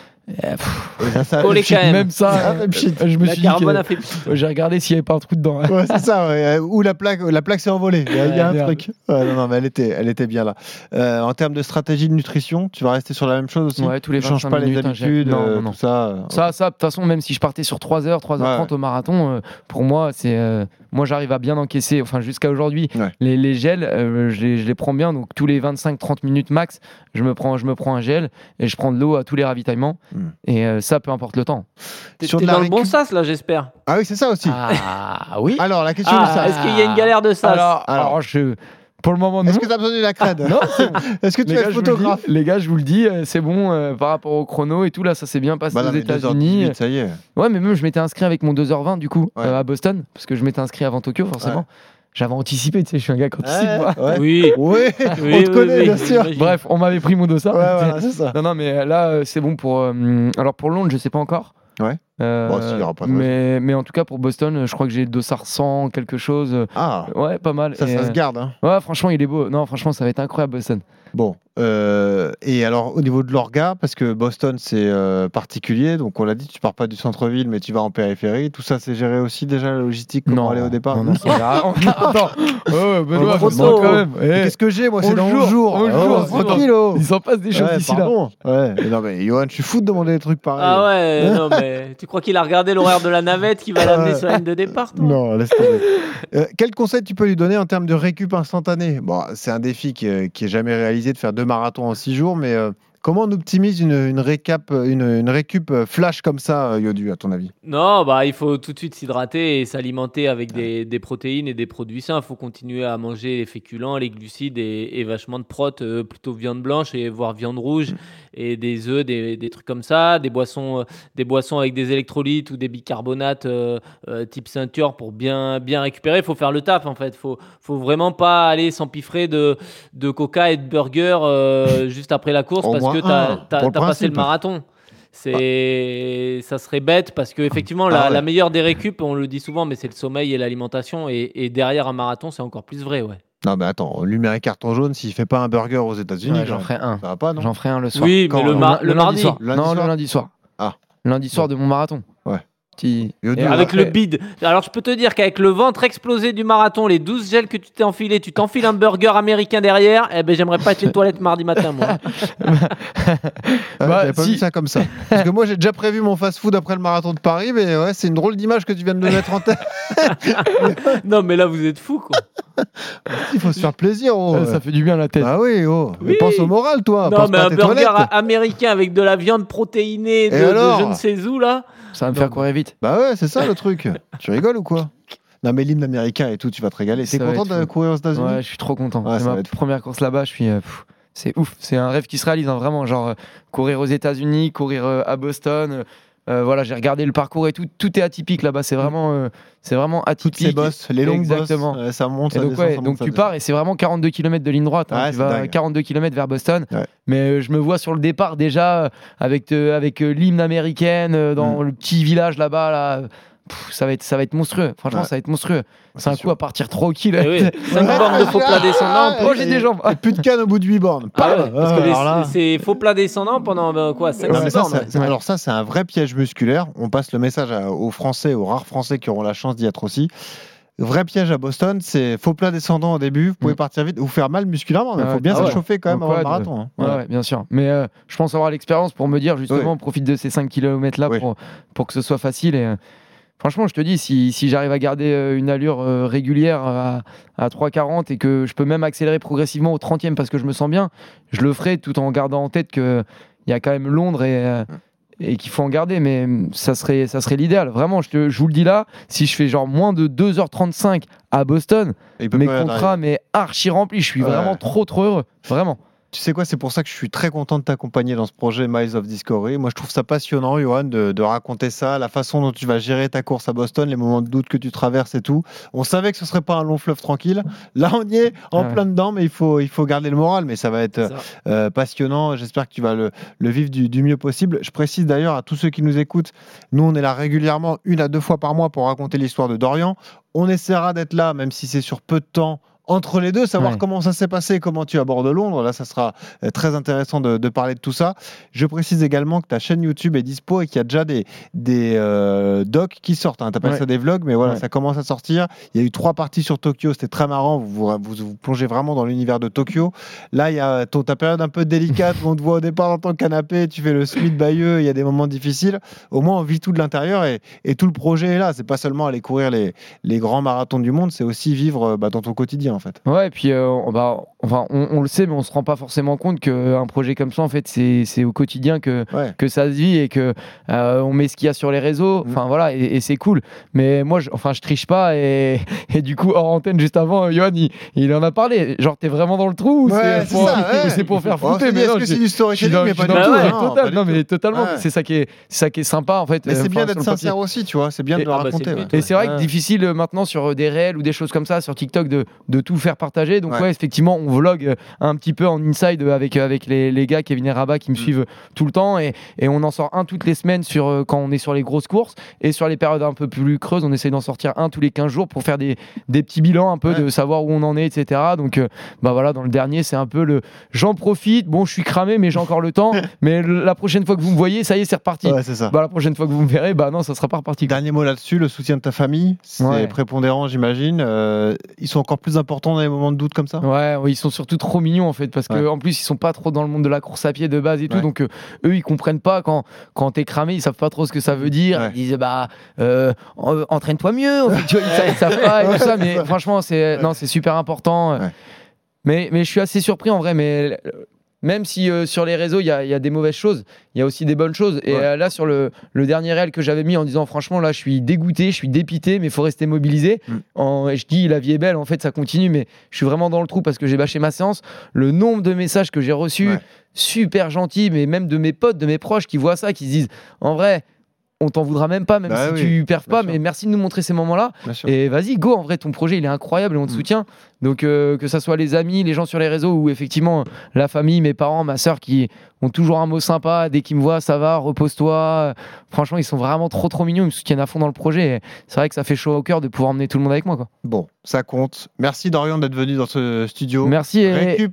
Collé quand même. Même ça, je me suis dit j'ai regardé s'il n'y avait pas un trou dedans. Ouais, c'est ça, ouais. Ou la plaque s'est envolée. Il y a un truc. Ouais, non, mais elle était bien là. En termes de stratégie de nutrition, tu vas rester sur la même chose aussi. Ouais, tous les 25 changes pas minutes, les habitudes, non. tout ça. Ça, de toute façon, même si je partais sur 3h, 3h30 au marathon, pour moi, c'est. Moi, j'arrive à bien encaisser. Enfin, jusqu'à aujourd'hui, les gels, je les prends bien. Donc, tous les 25-30 minutes max, je me prends un gel et je prends de l'eau à tous les ravitaillements. Et ça, peu importe le temps. T'es dans le bon sas, là, j'espère. Ah oui, c'est ça aussi. Ah oui. Alors, la question de ça. Est-ce qu'il y a une galère de sas? Alors, pour le moment, non. Est-ce que tu as besoin de la crède? Non. Est-ce que tu es photographe? Les gars, je vous le dis, c'est bon par rapport au chrono et tout. Là, ça s'est bien passé aux États-Unis. Ça y est. Ouais, mais même je m'étais inscrit avec mon 2h20 du coup à Boston parce que je m'étais inscrit avant Tokyo forcément. Ouais. J'avais anticipé, tu sais, je suis un gars qui anticipe. Ouais. Oui, on te connaît bien sûr. Bref, on m'avait pris mon dossard. Ouais, voilà, c'est ça. Non, mais là, c'est bon pour. Alors pour Londres, je sais pas encore. Ouais. Bon, s'il y aura pas de mais en tout cas pour Boston, je crois que j'ai le dossard 100 quelque chose. Ah. Ouais, pas mal. Ça se garde. Hein. Ouais, franchement, il est beau. Non, franchement, ça va être incroyable Boston. Bon, et alors au niveau de l'orga, parce que Boston c'est particulier, donc on l'a dit, tu pars pas du centre-ville, mais tu vas en périphérie. Tout ça, c'est géré aussi déjà la logistique, comment aller au départ. Non, attends, Benoît, quand même. Qu'est-ce que j'ai moi? C'est dans 11 jours. Tranquille. Il s'en passe des choses d'ici là. Ouais. Non mais Johan, je suis fou de demander des trucs pareils. Ah ouais, non mais tu crois qu'il a regardé l'horaire de la navette qui va l'amener sur la ligne de départ, toi? Non, laisse tomber. Quel conseil tu peux lui donner en termes de récup instantanée? Bon, c'est un défi qui est jamais réalisé de faire 2 marathons en 6 jours, mais comment on optimise une récup flash comme ça, Yodu, à ton avis? Non, il faut tout de suite s'hydrater et s'alimenter avec des protéines et des produits sains. Il faut continuer à manger les féculents, les glucides et vachement de prot, plutôt viande blanche et voire viande rouge et des œufs, des trucs comme ça, des boissons avec des électrolytes ou des bicarbonates type ceinture pour bien récupérer. Il faut faire le taf en fait. Faut vraiment pas aller s'empiffrer de coca et de burger juste après la course parce que t'as passé le marathon. Ça serait bête parce que effectivement la meilleure des récup, on le dit souvent, mais c'est le sommeil et l'alimentation et derrière un marathon c'est encore plus vrai, ouais. Non mais attends, on lui met un carton jaune s'il fait pas un burger aux États-Unis. J'en ferai un. Ça va pas, non? J'en ferai un le soir. Oui, mais le mardi soir. Le lundi soir. Ah. Lundi soir de mon marathon. Ouais. Avec le bide. Alors je peux te dire qu'avec le ventre explosé du marathon, les 12 gels que tu t'es enfilé, tu t'enfiles un burger américain derrière, j'aimerais pas être les toilettes mardi matin moi. J'avais pas vu ça comme ça. Parce que moi j'ai déjà prévu mon fast-food après le marathon de Paris, mais ouais, c'est une drôle d'image que tu viens de me mettre en tête. Non mais là vous êtes fous quoi. Il faut se faire plaisir. Ça fait du bien à la tête. Ah oui, Mais pense au moral toi. Non mais un burger américain avec de la viande protéinée de je ne sais où là. Ça va me faire courir vite. Bah ouais, c'est ça le truc. Tu rigoles ou quoi? Non mais l'hymne américain et tout, tu vas te régaler. T'es content de courir aux États-Unis? Ouais, je suis trop content. C'est ma première course là-bas. Je suis. C'est ouf. C'est un rêve qui se réalise, hein, vraiment. Genre courir aux États-Unis, courir à Boston. Voilà, j'ai regardé le parcours et tout. Tout est atypique là-bas. C'est vraiment atypique. Toutes ces bosses, les longues exactement. Bosses, ça monte, ça descend. Donc tu pars et c'est vraiment 42 km de ligne droite. Tu vas 42 km vers Boston. Ouais. Mais je me vois sur le départ déjà avec l'hymne américaine dans le petit village là-bas. Là. Ça va être monstrueux. Franchement, ça va être monstrueux. C'est un coup à partir 3 km. 5 bornes de faux plat descendant. Moi, j'ai des jambes. Et plus de canne au bout de 8 bornes. Parce que c'est faux plat descendant pendant 5 bornes. Alors ça, c'est un vrai piège musculaire. On passe le message aux Français, aux rares Français qui auront la chance d'y être aussi. Vrai piège à Boston, c'est faux plat descendant au début. Vous pouvez partir vite, vous faire mal musculairement, mais il faut bien s'échauffer quand même avant le marathon. Ouais, bien sûr. Mais je pense avoir l'expérience pour me dire justement, profite de ces 5 km là pour que ce soit facile. Et franchement, je te dis, si j'arrive à garder une allure régulière à 3,40 et que je peux même accélérer progressivement au 30e parce que je me sens bien, je le ferai tout en gardant en tête qu'il y a quand même Londres et qu'il faut en garder, mais ça serait l'idéal. Vraiment, je vous le dis là, si je fais genre moins de 2h35 à Boston, mes contrats mais archi remplis, je suis vraiment trop heureux, vraiment. Tu sais quoi, c'est pour ça que je suis très content de t'accompagner dans ce projet Miles of Discovery. Moi, je trouve ça passionnant, Johan, de raconter ça, la façon dont tu vas gérer ta course à Boston, les moments de doute que tu traverses et tout. On savait que ce serait pas un long fleuve tranquille. Là, on y est en plein dedans, mais il faut garder le moral. Mais ça va être passionnant. J'espère que tu vas le vivre du mieux possible. Je précise d'ailleurs à tous ceux qui nous écoutent, nous, on est là régulièrement 1 à 2 fois par mois pour raconter l'histoire de Dorian. On essaiera d'être là, même si c'est sur peu de temps, entre les deux, savoir comment ça s'est passé, comment tu abordes Londres. Là, ça sera très intéressant de parler de tout ça. Je précise également que ta chaîne YouTube est dispo et qu'il y a déjà des docs qui sortent. Tu appelles ça des vlogs, mais voilà, ça commence à sortir. Il y a eu 3 parties sur Tokyo, c'était très marrant. Vous plongez vraiment dans l'univers de Tokyo. Là, il y a ta période un peu délicate où on te voit au départ dans ton canapé, tu fais le Smith Bayeux, il y a des moments difficiles. Au moins, on vit tout de l'intérieur et tout le projet est là. C'est pas seulement aller courir les grands marathons du monde, c'est aussi vivre dans ton quotidien. En fait. Ouais, et puis on le sait, mais on se rend pas forcément compte qu'un projet comme ça, en fait, c'est au quotidien que ça se vit et que on met ce qu'il y a sur les réseaux. Enfin voilà, et c'est cool. Mais moi, je triche pas et du coup, hors antenne, juste avant, Johan, il en a parlé. Genre, t'es vraiment dans le trou ou c'est pour faire flipper? Mais est-ce que c'est du storytelling? Mais pas du tout. Non, mais totalement. C'est ça qui est sympa, en fait. Mais c'est bien d'être sincère aussi, tu vois. C'est bien de le raconter. Et c'est vrai que difficile maintenant sur des réels ou des choses comme ça, sur TikTok, de tout faire partager. Donc effectivement, on vlog un petit peu en inside avec les gars, Kevin et Rabat, qui me suivent tout le temps, et on en sort un toutes les semaines quand on est sur les grosses courses, et sur les périodes un peu plus creuses, on essaie d'en sortir un tous les 15 jours pour faire des petits bilans un peu de savoir où on en est, etc. Donc voilà, dans le dernier, c'est un peu j'en profite, bon, je suis cramé, mais j'ai encore le temps, mais la prochaine fois que vous me voyez, ça y est, c'est reparti. C'est ça. La prochaine fois que vous me verrez, non, ça sera pas reparti. Dernier mot là-dessus, le soutien de ta famille, c'est prépondérant, j'imagine. Ils sont encore plus importants dans les moments de doute comme ça? Ouais, ils sont surtout trop mignons en fait, parce qu'en plus ils sont pas trop dans le monde de la course à pied de base et tout, donc eux ils comprennent pas quand t'es cramé, ils savent pas trop ce que ça veut dire. Ils disent entraîne-toi mieux, en fait, tu vois, ils savent pas et tout ça, mais franchement c'est super important. Mais je suis assez surpris en vrai, mais même si sur les réseaux il y a des mauvaises choses, il y a aussi des bonnes choses. Et là, sur le dernier réel que j'avais mis en disant franchement, là je suis dégoûté, je suis dépité, mais il faut rester mobilisé. Et je dis la vie est belle, en fait ça continue, mais je suis vraiment dans le trou parce que j'ai bâché ma séance. Le nombre de messages que j'ai reçus, super gentils, mais même de mes potes, de mes proches qui voient ça, qui se disent en vrai, on t'en voudra même pas, même si tu perds pas, mais merci de nous montrer ces moments-là. Et vas-y, go, en vrai, ton projet il est incroyable et on te soutient. Donc que ça soit les amis, les gens sur les réseaux ou effectivement la famille, mes parents, ma soeur qui ont toujours un mot sympa, dès qu'ils me voient, ça va, repose-toi. Franchement, ils sont vraiment trop mignons, ils me soutiennent à fond dans le projet. Et c'est vrai que ça fait chaud au cœur de pouvoir emmener tout le monde avec moi, quoi. Bon, ça compte. Merci Dorian d'être venu dans ce studio. Merci.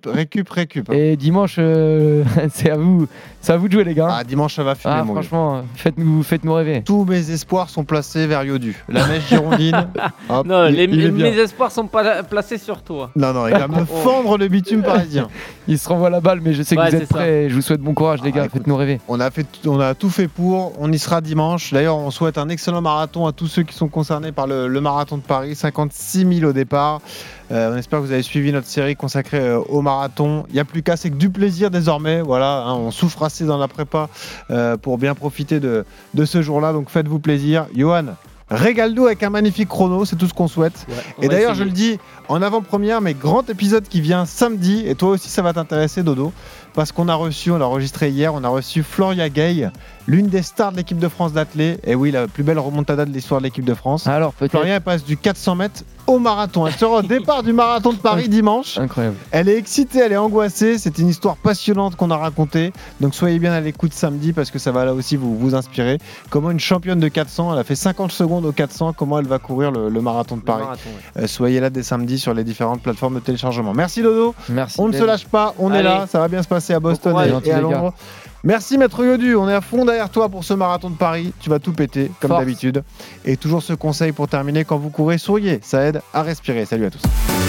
Récup. Et dimanche, c'est à vous de jouer, les gars. Dimanche, ça va fumer, mon franchement, faites-nous rêver. Tous mes espoirs sont placés vers Yodu. La mèche girondine. Hop, non, mes espoirs sont pas placés sur toi. Non, il va me fendre le bitume parisien. Il se renvoie la balle, mais je sais que vous êtes prêts. Je vous souhaite bon courage, les gars. Écoute, faites-nous rêver. On a tout fait pour. On y sera dimanche. D'ailleurs, on souhaite un excellent marathon à tous ceux qui sont concernés par le marathon de Paris. 56 000 au départ. On espère que vous avez suivi notre série consacrée au marathon. Il n'y a plus qu'à, c'est que du plaisir désormais. Voilà, on souffre assez dans la prépa pour bien profiter de ce jour-là. Donc faites-vous plaisir. Johan, régale-nous avec un magnifique chrono, c'est tout ce qu'on souhaite. Et d'ailleurs, je le dis en avant-première, mais grand épisode qui vient samedi. Et toi aussi, ça va t'intéresser, Dodo. Parce qu'on a enregistré hier, on a reçu Floria Gay, l'une des stars de l'équipe de France d'athlée. Et oui, la plus belle remontada de l'histoire de l'équipe de France. Alors, peut-être. Floria, elle passe du 400 mètres au marathon. Elle sera au départ du marathon de Paris dimanche. Incroyable. Elle est excitée, elle est angoissée. C'est une histoire passionnante qu'on a racontée. Donc soyez bien à l'écoute samedi parce que ça va là aussi vous inspirer. Comment une championne de 400, elle a fait 50 secondes au 400, comment elle va courir le marathon de Paris. Soyez là dès samedi sur les différentes plateformes de téléchargement. Merci Dodo. Merci. On ne se lâche pas, on est là, ça va bien se passer à Boston et à Londres. Merci Maître Yodu, on est à fond derrière toi pour ce marathon de Paris. Tu vas tout péter comme d'habitude. Et toujours ce conseil pour terminer, quand vous courez, souriez, ça aide à respirer. Salut à tous.